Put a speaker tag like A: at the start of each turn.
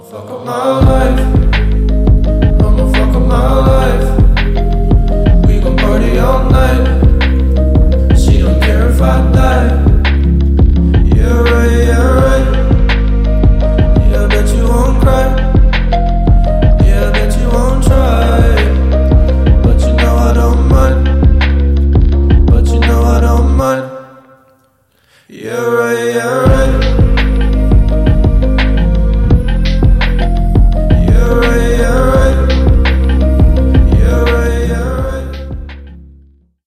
A: Fuck up my life. I'ma fuck up my life. We gon' party all night. She don't care if I die.